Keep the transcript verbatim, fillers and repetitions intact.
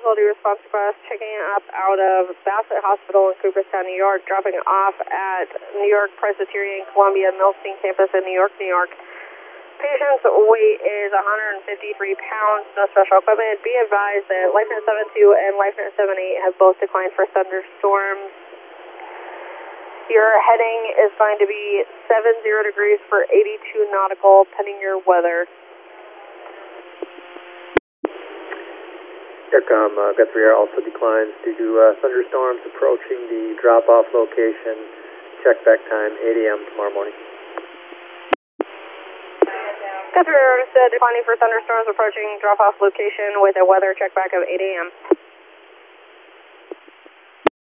Casualty Response Bus checking up out of Bassett Hospital in Cooperstown, New York, dropping off at New York Presbyterian Columbia Milstein Campus in New York, New York. Patient's weight is one hundred fifty-three pounds, no special equipment. Be advised that LifeNet seven two and LifeNet seven eight have both declined for thunderstorms. Your heading is going to be seventy degrees for eighty-two nautical, pending your weather. Aircom, uh, Guthrie Air also declines due to uh, thunderstorms approaching the drop-off location. Check back time, eight A M tomorrow morning. Guthrie Air said declining for thunderstorms approaching drop-off location with a weather check back of eight A M